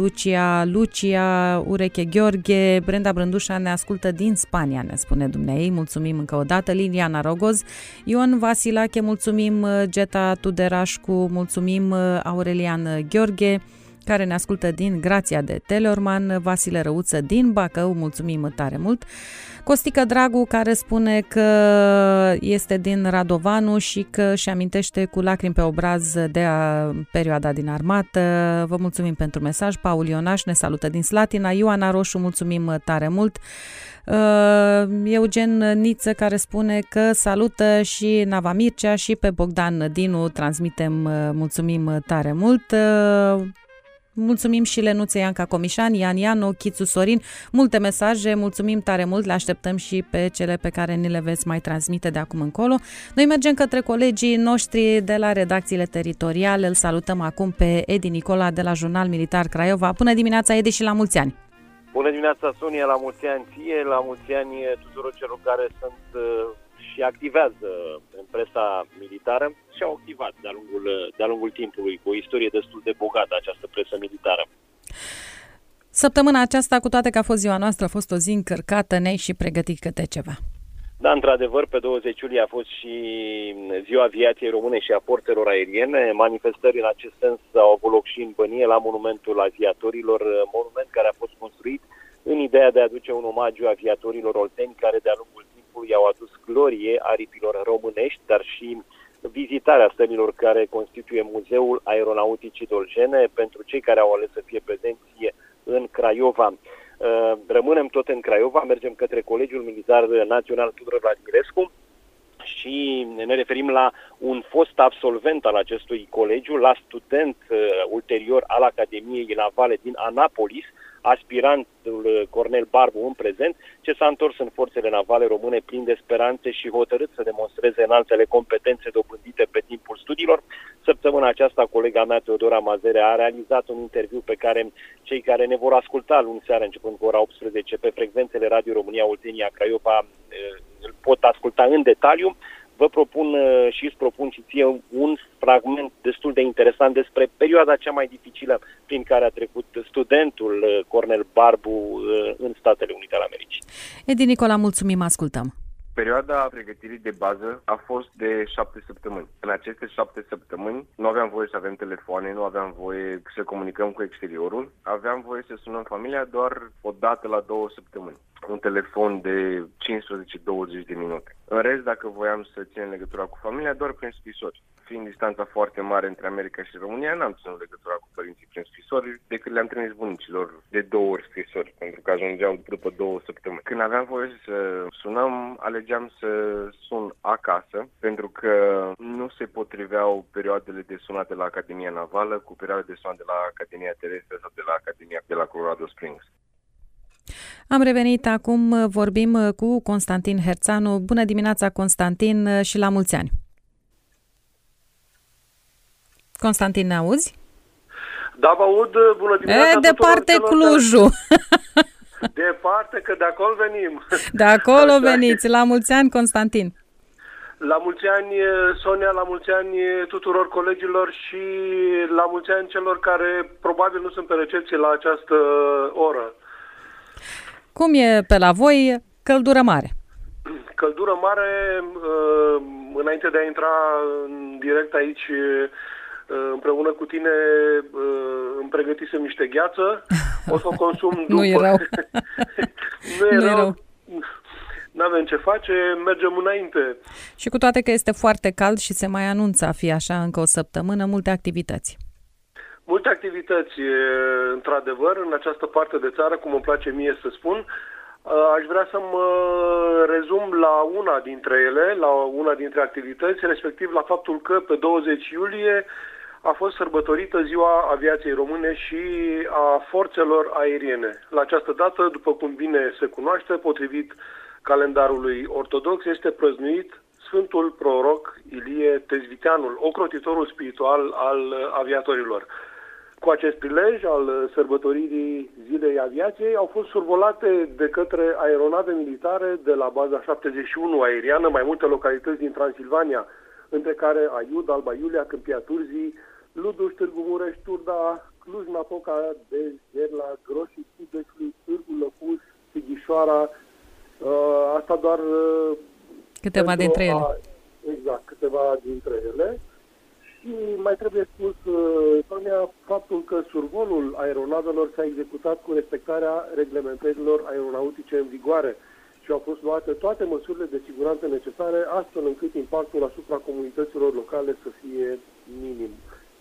Lucia Ureche Gheorghe. Brenda Brândușa ne ascultă din Spania, ne spune dumneai. Mulțumim încă o dată. Liliana Rogoz, Ion Vasilache, mulțumim. Geta Tuderașcu, mulțumim. Aurelian Gheorghe, care ne ascultă din Grația de Teleorman. Vasile Răuță din Bacău, mulțumim tare mult. Costică Dragu, care spune că este din Radovanu și că își amintește cu lacrimi pe obraz de perioada din armată. Vă mulțumim pentru mesaj. Paul Ionaș ne salută din Slatina. Ioana Roșu, mulțumim tare mult. Eugen Niță, care spune că salută și Nava Mircea și pe Bogdan Dinu transmitem, mulțumim tare mult. Mulțumim și Lenuței Ianca Comișan, Ian Ianu, Chițu Sorin, multe mesaje, mulțumim tare mult, le așteptăm și pe cele pe care ni le veți mai transmite de acum încolo. Noi mergem către colegii noștri de la redacțiile teritoriale, îl salutăm acum pe Edi Nicola de la Jurnal Militar Craiova. Bună dimineața, Edi, și la mulți ani! Bună dimineața, Sonia, la mulți ani ție, la mulți ani tuturor celor care sunt și activează în presa militară și au activat de-a lungul timpului, cu o istorie destul de bogată această presă militară. Săptămâna aceasta, cu toate că a fost ziua noastră, a fost o zi încărcată, ne-ai și pregătit câte ceva. Da, într-adevăr, pe 20 iulie a fost și ziua aviației române și a forțelor aeriene. Manifestări în acest sens au avut loc și în Bănie, la monumentul aviatorilor, monument care a fost construit în ideea de a aduce un omagiu aviatorilor olteni care de-a lungul timpului au adus glorie aripilor românești, dar și vizitarea stărilor care constituie Muzeul Aeronauticii Dolgene pentru cei care au ales să fie prezenți în Craiova. Rămânem tot în Craiova, mergem către Colegiul Militar Național Tudor Vladimirescu și ne referim la un fost absolvent al acestui colegiu, la student ulterior al Academiei Navale din Anapolis, aspirantul Cornel Barbu în prezent, ce s-a întors în forțele navale române plin de speranțe și hotărât să demonstreze înaltele competențe dobândite pe timpul studiilor. Săptămâna aceasta, colega mea, Teodora Mazere, a realizat un interviu pe care cei care ne vor asculta luni seara, începând cu ora 18, pe frecvențele Radio România Oltenia Craiova, îl pot asculta în detaliu. Vă propun și îți propun și ție un fragment destul de interesant despre perioada cea mai dificilă prin care a trecut studentul Cornel Barbu în Statele Unite ale Americii. Edi Nicola, mulțumim, ascultăm. Perioada pregătirii de bază a fost de 7 săptămâni. În aceste 7 săptămâni nu aveam voie să avem telefoane, nu aveam voie să comunicăm cu exteriorul, aveam voie să sunăm familia doar o dată la 2 săptămâni. Un telefon de 15-20 de minute. În rest, dacă voiam să ținem legătura cu familia, doar prin scrisori. Fiind distanța foarte mare între America și România, n-am ținut legătura cu părinții prin scrisori, decât le-am trimis bunicilor de 2 ori scrisori, pentru că ajungeau după 2 săptămâni. Când aveam voie să sunăm, alegeam să sun acasă, pentru că nu se potriveau perioadele de sunat de la Academia Navală cu perioadele de sunat de la Academia Terestră sau de la Academia de la Colorado Springs. Am revenit acum, vorbim cu Constantin Herțanu. Bună dimineața, Constantin, și la mulți ani! Constantin, ne auzi? Da, vă aud. Bună dimineața. Departe Clujul. Departe, că de acolo venim. De acolo veniți. La mulți ani, Constantin. La mulți ani, Sonia, la mulți ani tuturor colegilor și la mulți ani celor care probabil nu sunt pe recepție la această oră. Cum e pe la voi? Căldură mare. Căldură mare. Înainte de a intra în direct aici împreună cu tine, îmi pregătisem niște gheață. O să o consum după. Nu e rău. Nu e rău. N-avem ce face, mergem înainte. Și cu toate că este foarte cald și se mai anunță a fi așa încă o săptămână, multe activități. Multe activități, într-adevăr, în această parte de țară, cum îmi place mie să spun. Aș vrea să mă rezum la una dintre ele, la una dintre activități, respectiv la faptul că pe 20 iulie a fost sărbătorită Ziua Aviației Române și a Forțelor Aeriene. La această dată, după cum bine se cunoaște, potrivit calendarului ortodox, este prăznuit Sfântul Proroc Ilie Tezviteanul, ocrotitorul spiritual al aviatorilor. Cu acest prilej al sărbătoririi Zilei Aviației au fost survolate de către aeronave militare de la baza 71 aeriană mai multe localități din Transilvania, între care Aiud, Alba Iulia, Câmpia Turzii, Luduș, Târgu Mureș, Turda, Cluj-Napoca, Dezerla, Groșii Sudețului, Târgu Lăpuș, Sighișoara, asta doar câteva dintre ele. Exact, câteva dintre ele. Și mai trebuie spus, Sonia, faptul că survolul aeronavelor s-a executat cu respectarea reglementărilor aeronautice în vigoare și au fost luate toate măsurile de siguranță necesare, astfel încât impactul asupra comunităților locale să fie minim.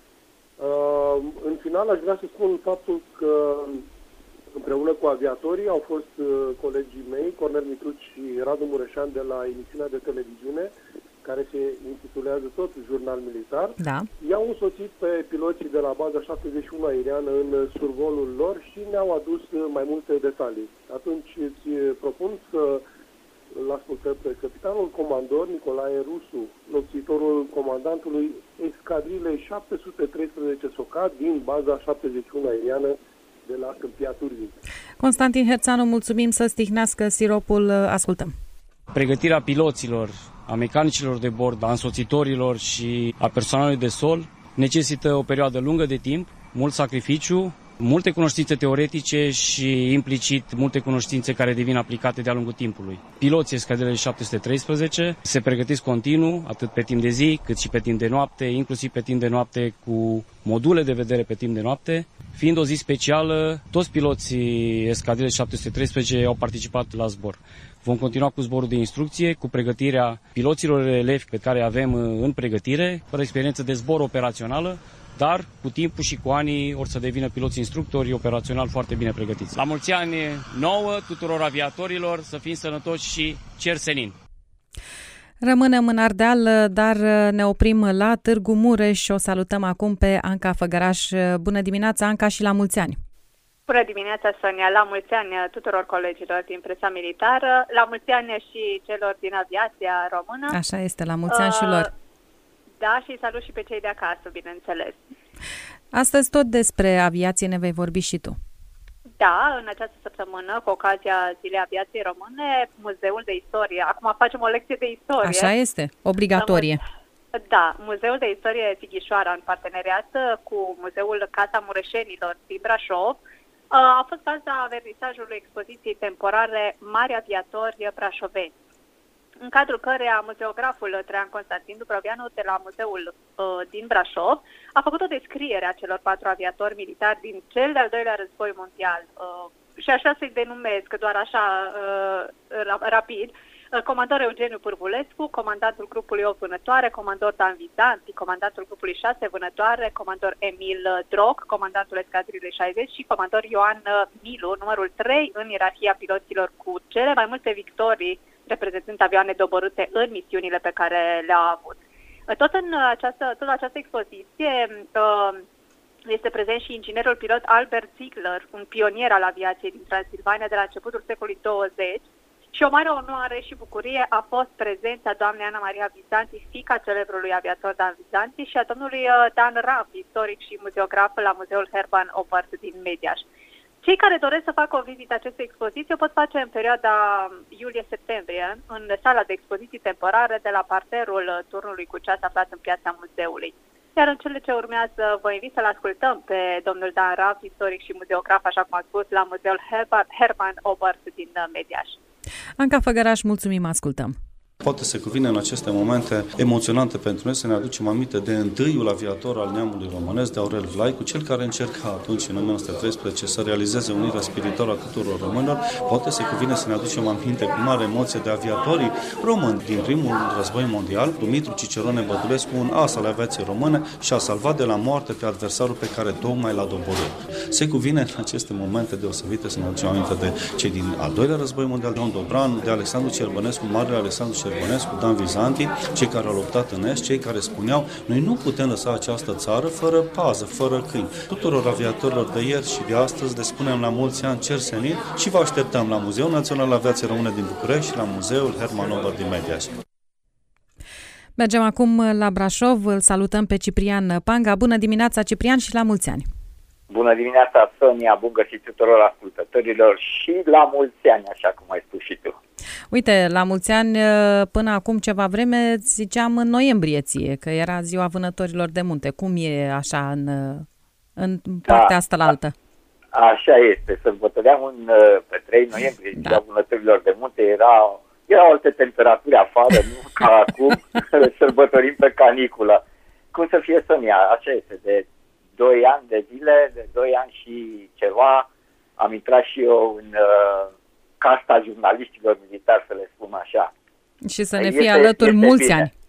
În final, aș vrea să spun faptul că împreună cu aviatorii au fost colegii mei, Cornel Mitruci și Radu Mureșan de la emisiunea de televiziune, care se intitulează tot Jurnal Militar. Da. I-au însoțit pe piloții de la baza 71 aeriană în survolul lor și ne-au adus mai multe detalii. Atunci îți propun să îl ascultăm pe capitanul comandor Nicolae Rusu, locțitorul comandantului escadrilei 713 Socat din baza 71 aeriană de la Câmpia Turzii. Constantin Herțanu, mulțumim, să stihnească siropul, ascultăm. Pregătirea piloților, a mecanicilor de bord, a însoțitorilor și a personalului de sol necesită o perioadă lungă de timp, mult sacrificiu, multe cunoștințe teoretice și implicit multe cunoștințe care devin aplicate de-a lungul timpului. Piloții escadrilei 713 se pregătesc continuu, atât pe timp de zi, cât și pe timp de noapte, inclusiv pe timp de noapte cu module de vedere pe timp de noapte. Fiind o zi specială, toți piloții escadrilei 713 au participat la zbor. Vom continua cu zborul de instrucție, cu pregătirea piloților elevi pe care avem în pregătire, fără experiență de zbor operațională, dar cu timpul și cu anii or să devină piloți instructori operațional foarte bine pregătiți. La mulți ani nouă tuturor aviatorilor, să fim sănătoși și cer senin! Rămânem în Ardeal, dar ne oprim la Târgu Mureș. O salutăm acum pe Anca Făgăraș. Bună dimineața, Anca, și la mulți ani! Bună dimineața, Sonia! La mulți ani tuturor colegilor din presa militară, la mulți ani și celor din aviația română. Așa este, la mulți ani și lor. Da, și salut și pe cei de acasă, bineînțeles. Astăzi tot despre aviație ne vei vorbi și tu. Da, în această săptămână, cu ocazia Zilei Aviației Române, Muzeul de Istorie. Acum facem o lecție de istorie. Așa este, obligatorie. Da, Muzeul de Istorie Sighișoara, în parteneriat cu Muzeul Casa Mureșenilor din Brașov, a fost baza vernisajului expoziției temporare Mari Aviatori Brașoveni. în cadrul căreia muzeograful Traian Constantin Dubroveanu de la Muzeul din Brașov a făcut o descriere a celor 4 aviatori militari din cel de-al doilea război mondial. Și așa să-i denumesc, doar așa rapid, comandor Eugeniu Pârvulescu, comandantul grupului 8 vânătoare, comandor Dan Vizanti, comandantul grupului 6 vânătoare, comandor Emil Droc, comandantul escadrilei 60 și comandor Ioan Milu, numărul 3 în ierarhia piloților cu cele mai multe victorii, reprezentând avioane doborâte în misiunile pe care le-au avut. Tot în această expoziție este prezent și inginerul pilot Albert Ziegler, un pionier al aviației din Transilvania de la începutul secolului 20, și o mare onoare și bucurie a fost prezența doamnei Ana Maria Vizanti, fiica celebrului aviator Dan Vizanti, și a domnului Dan Rav, istoric și muzeograf la Muzeul Herman Oberth din Mediaș. Cei care doresc să facă o vizită acestei expoziții o pot face în perioada iulie-septembrie, în sala de expoziții temporare de la parterul turnului cu ceas aflat în piața muzeului. Iar în cele ce urmează vă invit să-l ascultăm pe domnul Dan Rav, istoric și muzeograf, așa cum a spus, la Muzeul Herman Oberth din Mediaș. Anca Făgăraș, mulțumim, ascultăm. Poate se cuvine în aceste momente emoționante pentru noi să ne aducem aminte de întâiul aviator al neamului românesc, de Aurel Vlaicu, cel care încerca atunci, în 1913, să realizeze unirea spirituală a tuturor românilor. Poate se cuvine să ne aducem aminte cu mare emoție de aviatorii români din primul război mondial. Dumitru Cicerone Bădulescu, un as al aviației române, și-a salvat de la moarte pe adversarul pe care tocmai l-a doborât. Se cuvine în aceste momente deosebite să ne aducem aminte de cei din al doilea război mondial, Ion Dobran, de Alexandru Cerbănescu, marele Alexandru Cerbănescu, Dan Vizanti, cei care au luptat în Est, cei care spuneau: noi nu putem lăsa această țară fără pază, fără câini. Tuturor aviatorilor de ieri și de astăzi le spunem la mulți ani cer senin și vă așteptăm la Muzeul Național Aviației Române din București și la Muzeul Herman Oberth din Mediaș. Mergem acum la Brașov, îl salutăm pe Ciprian Panga. Bună dimineața, Ciprian, și la mulți ani! Bună dimineața, Sonia, bun găsit tuturor ascultătorilor și la mulți ani, așa cum ai spus și tu. Uite, la mulți ani, până acum ceva vreme, ziceam în noiembrie ție, că era ziua vânătorilor de munte. Cum e așa în partea asta la altă? Așa este, sărbătoream pe 3 noiembrie, ziua vânătorilor de munte, erau alte temperaturi afară, nu ca acum, sărbătorim pe caniculă. Cum să fie, Sonia, așa este, de 2 ani de zile, de 2 ani și ceva, am intrat și eu în casta jurnaliștilor militari, să le spun așa. Și să ne fie alături mulți bine. Ani.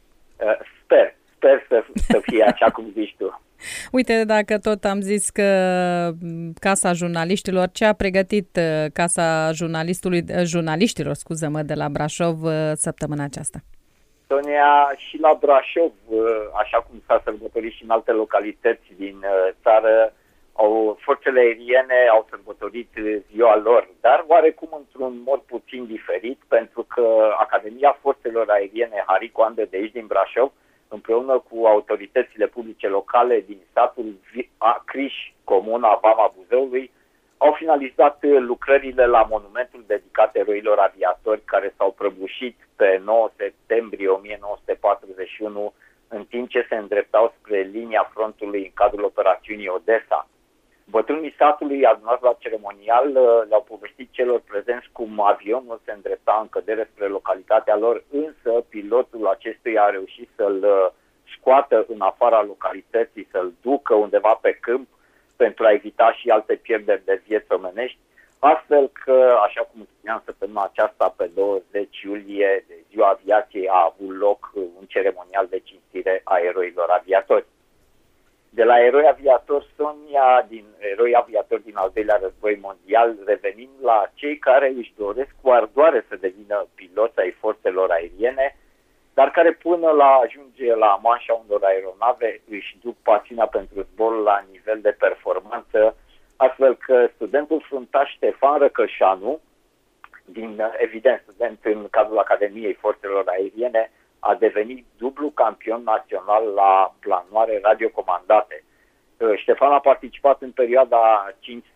Sper să fie așa cum zici tu. Uite, dacă tot am zis că Casa Jurnaliștilor, ce a pregătit Casa Jurnaliștilor, scuză-mă, de la Brașov săptămâna aceasta? Sonia, și la Brașov, așa cum s-a sărbătorit și în alte localități din țară, forțele aeriene au sărbătorit ziua lor, dar oarecum într-un mod puțin diferit, pentru că Academia Forțelor Aeriene Harico Ande de aici din Brașov, împreună cu autoritățile publice locale din satul Criș, comuna Vama Buzăului, au finalizat lucrările la monumentul dedicat eroilor aviatori care s-au prăbușit pe 9 septembrie 1941 în timp ce se îndreptau spre linia frontului în cadrul operațiunii Odessa. Bătrânii satului adunați la ceremonial le-au povestit celor prezenți cum avionul se îndrepta în cădere spre localitatea lor, însă pilotul acestuia a reușit să-l scoată în afara localității, să-l ducă undeva pe câmp pentru a evita și alte pierderi de vieți omenești, astfel că, așa cum spuneam, săptămâna aceasta, pe 20 iulie, de ziua aviației, a avut loc un ceremonial de cinstire a eroilor aviatori. De la eroi aviatori, Sonia, din eroi aviatori din al doilea război mondial, revenim la cei care își doresc cu ardoare să devină piloți ai forțelor aeriene, dar care până la ajunge la manșa unor aeronave își duc pasiunea pentru zborul la nivel de performanță, astfel că studentul fruntaș Ștefan Răcășanu, evident student în cadrul Academiei Forțelor Aeriene, a devenit dublu campion național la planoare radiocomandate. Ștefan a participat în perioada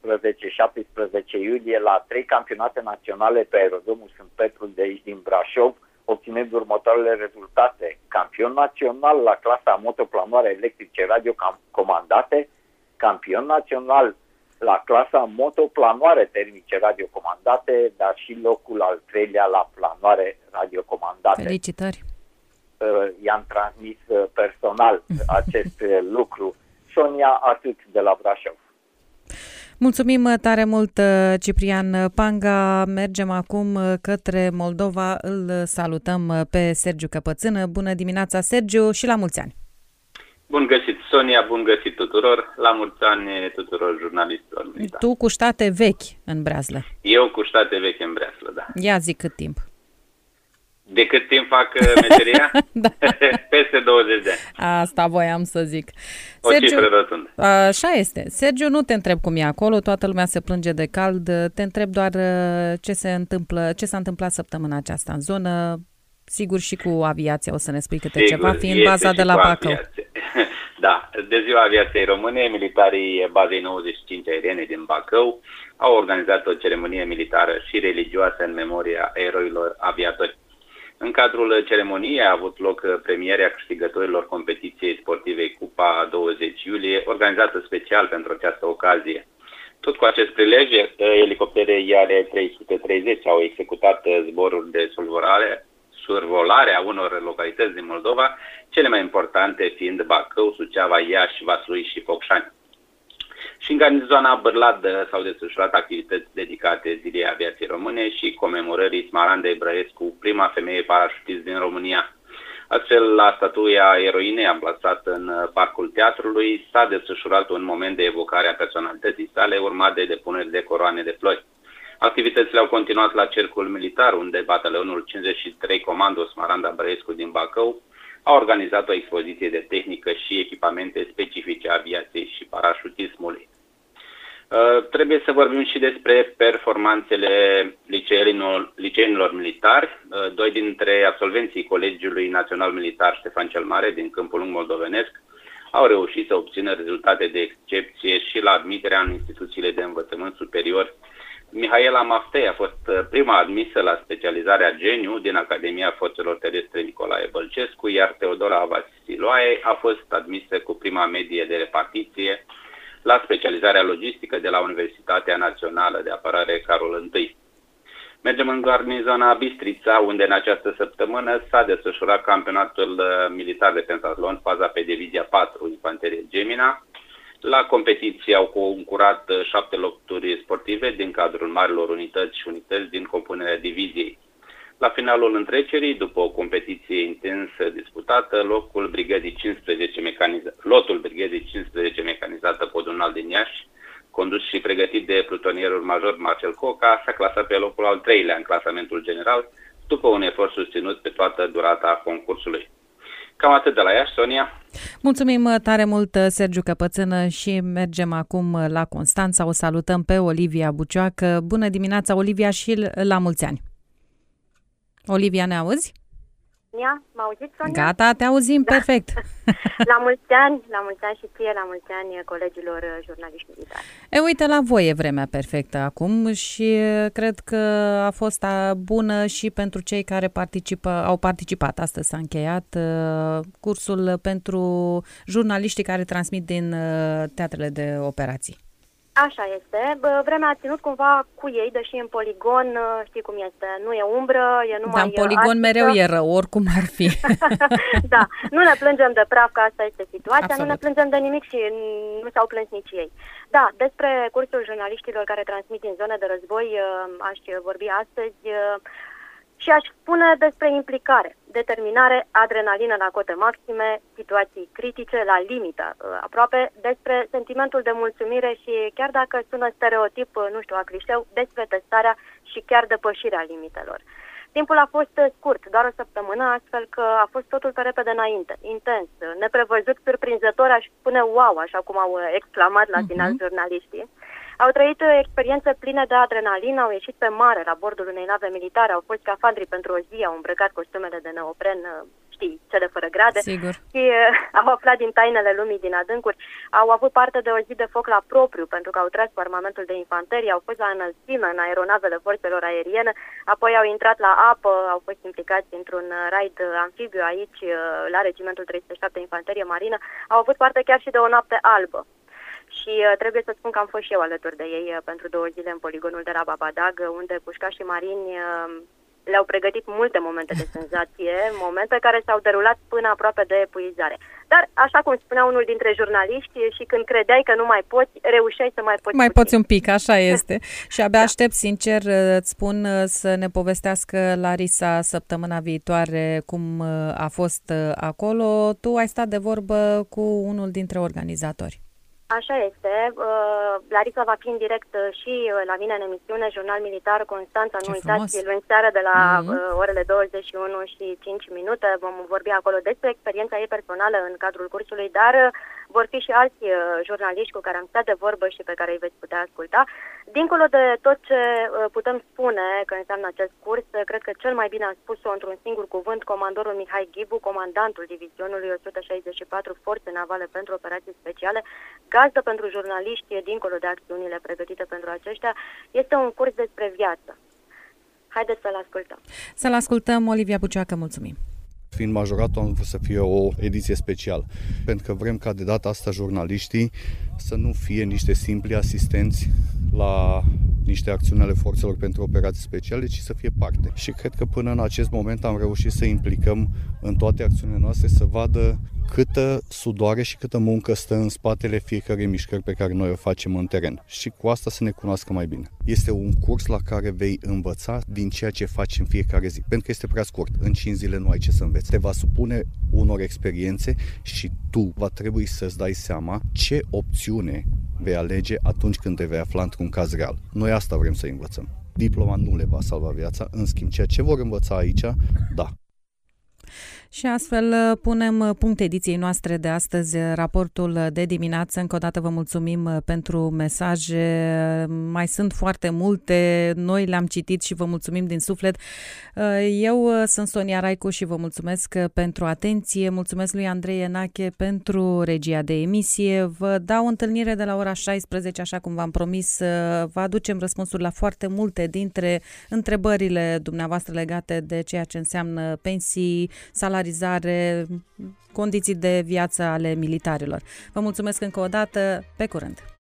15-17 iulie la 3 campionate naționale pe aerodromul Sfânt Petru de aici din Brașov, obținând următoarele rezultate: campion național la clasa motoplanoare electrice radiocomandate, campion național la clasa motoplanoare termice radiocomandate, dar și locul al 3-lea la planoare radiocomandate. Felicitări! I-am transmis personal acest lucru. Sonia, atât de la Brașov. Mulțumim tare mult, Ciprian Panga. Mergem acum către Moldova. Îl salutăm pe Sergiu Căpățână. Bună dimineața, Sergiu, și la mulți ani! Bun găsit, Sonia, bun găsit tuturor, la mulți ani tuturor jurnalistilor. Tu cu ștate vechi în Breaslă. Eu cu ștate vechi în Breaslă, da. Ia zic cât timp. De cât timp fac meseria? Da. Peste 20 de ani. Asta voiam să zic. O cifră rotundă. Așa este. Sergiu, nu te întreb cum e acolo, toată lumea se plânge de cald, te întreb doar ce s-a întâmplat săptămâna aceasta în zonă. Sigur și cu aviația o să ne spui câte ceva, fiind baza de la Bacău. Da, de ziua aviației române, militarii bazei 95 aeriene din Bacău au organizat o ceremonie militară și religioasă în memoria eroilor aviatori. În cadrul ceremoniei a avut loc premierea câștigătorilor competiției sportive Cupa 20 iulie, organizată special pentru această ocazie. Tot cu acest prilej, elicoptere IAR 330 au executat zboruri de survolare a unor localități din Moldova, cele mai importante fiind Bacău, Suceava, Iași, Vaslui și Focșani. Și în garnizoana Bârlad s-au desfășurat activități dedicate Zilei Aviației Române și comemorării Smarandei Brăescu, prima femeie parașutist din România. Astfel, la statuia eroinei amplasată în Parcul Teatrului s-a desfășurat un moment de evocare a personalității sale, urmat de depuneri de coroane de flori. Activitățile au continuat la Cercul Militar, unde batalionul 53 Comando Smaranda Brăescu din Bacău a organizat o expoziție de tehnică și echipamente specifice aviației și parașutismului. Trebuie să vorbim și despre performanțele liceenilor militari. Doi dintre absolvenții Colegiului Național Militar Ștefan cel Mare din Câmpul Lung moldovenesc au reușit să obțină rezultate de excepție și la admiterea în instituțiile de învățământ superior. Mihaela Maftei a fost prima admisă la specializarea Geniu din Academia Forțelor Terestre Nicolae Bălcescu, iar Teodora Vasiloae a fost admisă cu prima medie de repartiție la specializarea logistică de la Universitatea Națională de Apărare Carol I. Mergem în garnizona Bistrița, unde în această săptămână s-a desfășurat campionatul militar de pentatlon, faza pe divizia 4, Infanterie Gemina. La competiție au concurat 7 locuri sportive din cadrul marilor unități și unități din compunerea diviziei. La finalul întrecerii, după o competiție intens disputată, lotul brigadei 15 mecanizată Podunal din Iași, condus și pregătit de plutonierul major Marcel Coca, s-a clasat pe locul al 3-lea în clasamentul general, după un efort susținut pe toată durata concursului. Cam atât de la Iași, Sonia. Mulțumim tare mult, Sergiu Căpățână, și mergem acum la Constanța. O salutăm pe Olivia Bucioacă. Bună dimineața, Olivia, și la mulți ani. Olivia, ne auzi? Mă auziți, Sonia? Gata, te auzim perfect. La mulți ani și ție, la mulți ani colegilor jurnaliști militari. Uite, la voi e vremea perfectă acum și cred că a fost bună și pentru cei care au participat. Astăzi s-a încheiat cursul pentru jurnaliștii care transmit din teatrele de operații. Așa este. Vremea a ținut cumva cu ei, deși în poligon, știi cum este, nu e umbră, e numai... Dar în poligon mereu e rău, oricum ar fi. Da, nu ne plângem de praf, că asta este situația, Absolut. Nu ne plângem de nimic și nu s-au plâns nici ei. Da, despre cursul jurnaliștilor care transmit din zone de război aș vorbi astăzi și aș spune despre implicare, determinare, adrenalină la cote maxime, situații critice la limită, aproape despre sentimentul de mulțumire și, chiar dacă sună stereotip, nu știu, a clișeu, despre testarea și chiar depășirea limitelor. Timpul a fost scurt, doar o săptămână, astfel că a fost totul pe repede înainte, intens, neprevăzut, surprinzător, aș spune wow, așa cum au exclamat la final jurnaliștii. Au trăit experiențe pline de adrenalină, au ieșit pe mare la bordul unei nave militare, au fost scafandri pentru o zi, au îmbrăcat costumele de neopren, știi, cele fără grade. Sigur. Și au aflat din tainele lumii din adâncuri, au avut parte de o zi de foc la propriu, pentru că au tras cu armamentul de infanterie, au fost la înălțime în aeronavele forțelor aeriene, apoi au intrat la apă, au fost implicați într-un raid amfibiu aici, la regimentul 307 Infanterie Marină, au avut parte chiar și de o noapte albă. Și trebuie să spun că am fost și eu alături de ei pentru 2 zile în poligonul de la Babadag, unde pușcași și marini le-au pregătit multe momente de senzație, momente care s-au derulat până aproape de epuizare. Dar, așa cum spunea unul dintre jurnaliști, și când credeai că nu mai poți, reușeai să mai poți Mai puțin. poți un pic, așa este. Și abia aștept, sincer, îți spun, să ne povestească Larisa săptămâna viitoare cum a fost acolo. Tu ai stat de vorbă cu unul dintre organizatori. Așa este. Larisa va fi în direct și la mine în emisiune, Jurnal Militar Constanța, nu uitați, luni seară de la orele 21 și 5 minute. Vom vorbi acolo despre experiența ei personală în cadrul cursului, dar vor fi și alți jurnaliști cu care am stat de vorbă și pe care îi veți putea asculta. Dincolo de tot ce putem spune că înseamnă acest curs, cred că cel mai bine a spus-o într-un singur cuvânt comandorul Mihai Ghibu, comandantul divizionului 164 Forțe Navale pentru Operații Speciale, gazdă pentru jurnaliști dincolo de acțiunile pregătite pentru aceștia. Este un curs despre viață. Haideți să-l ascultăm. Să-l ascultăm, Olivia Bucioacă, mulțumim. Fiind majoratul, am vrut să fie o ediție specială, pentru că vrem ca de data asta jurnaliștii să nu fie niște simpli asistenți la niște acțiuni ale forțelor pentru operații speciale, ci să fie parte. Și cred că până în acest moment am reușit să implicăm în toate acțiunile noastre, să vadă câtă sudoare și câtă muncă stă în spatele fiecărei mișcări pe care noi o facem în teren. Și cu asta să ne cunoască mai bine. Este un curs la care vei învăța din ceea ce faci în fiecare zi, pentru că este prea scurt. În 5 zile nu ai ce să înveți. Te va supune unor experiențe și tu va trebui să-ți dai seama ce opțiune vei alege atunci când te vei afla într-un caz real. Noi asta vrem să învățăm. Diploma nu le va salva viața, în schimb, ceea ce vor învăța aici, da. Și astfel punem punct ediției noastre de astăzi, raportul de dimineață. Încă o dată vă mulțumim pentru mesaje. Mai sunt foarte multe, noi le-am citit și vă mulțumim din suflet. Eu sunt Sonia Raicu și vă mulțumesc pentru atenție. Mulțumesc lui Andrei Enache pentru regia de emisie. Vă dau întâlnire de la ora 16, așa cum v-am promis. Vă aducem răspunsuri la foarte multe dintre întrebările dumneavoastră legate de ceea ce înseamnă pensii, salarizare, condiții de viață ale militarilor. Vă mulțumesc încă o dată, pe curând!